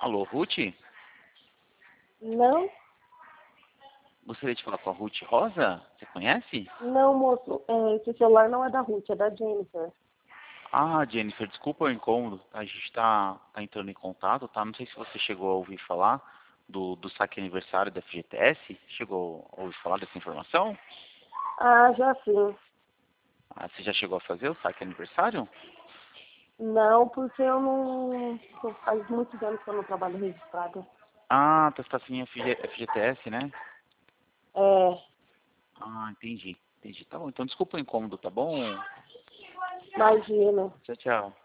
Alô, Ruth? Não, Gostaria de falar com a Ruth Rosa? Você conhece? não, moço. Esse celular não é da Ruth, é da Jennifer. Ah, Jennifer, desculpa o incômodo. A gente tá entrando em contato, tá? Não sei se você chegou a ouvir falar do saque aniversário da FGTS. Chegou a ouvir falar dessa informação? Ah, já sim. Ah, você já chegou a fazer o saque aniversário? Não, porque eu não. Faz muitos anos que eu não trabalho registrado. Ah, tá, você tá sem FGTS, né? É, Ah, entendi. Entendi. Tá bom, então desculpa o incômodo, tá bom? imagina. Tchau, tchau.